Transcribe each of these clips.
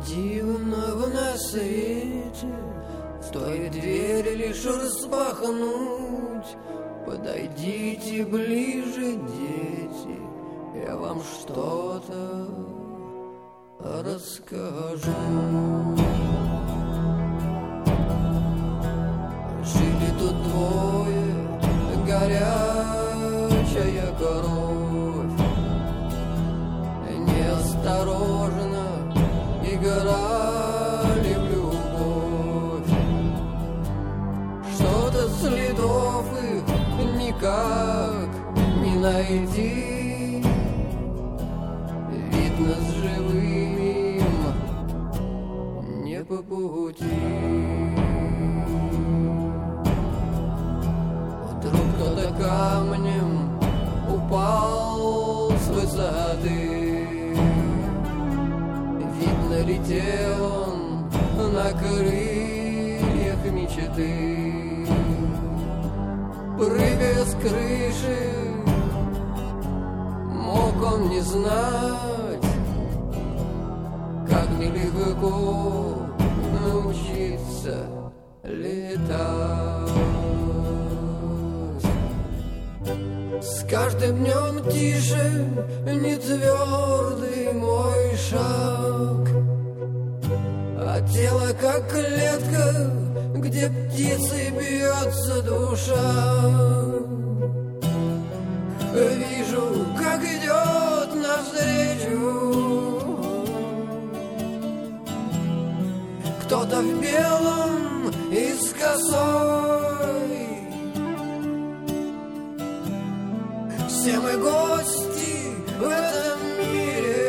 дивного на свете, стоит двери лишь распахнуть. Подойдите ближе, дети, я вам что-то расскажу. Жили тут двое, горячая кровь, неосторожно играли в любовь. Что-то следов их никак не найти. Видно, с живыми им не по пути. Вдруг кто-то камнем упал с высоты. Видно, летел он на крыльях мечты. Прыгая с крыши, мог он не знать, как нелегко научиться летать. С каждым днем тише, не твердый мой шаг, а тело как клетка, где птицей бьется душа. Вижу, как идет навстречу кто-то в белом и с косой. Все мы гости в этом мире.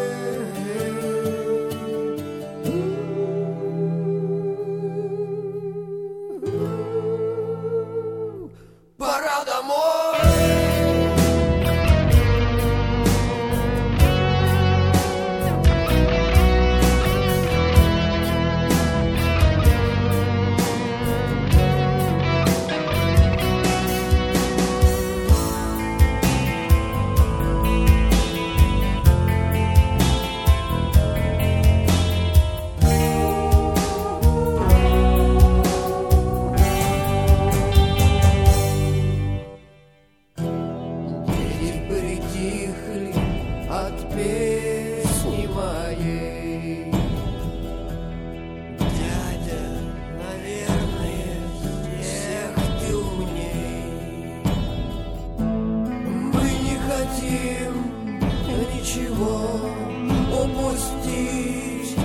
Пора домой. От песни моей. Дядя, наверное, всех ты умней. Мы не хотим ничего упустить.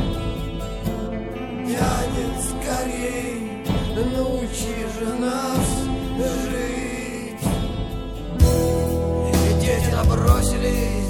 Дядя, скорей, научи же нас жить. Дети набросились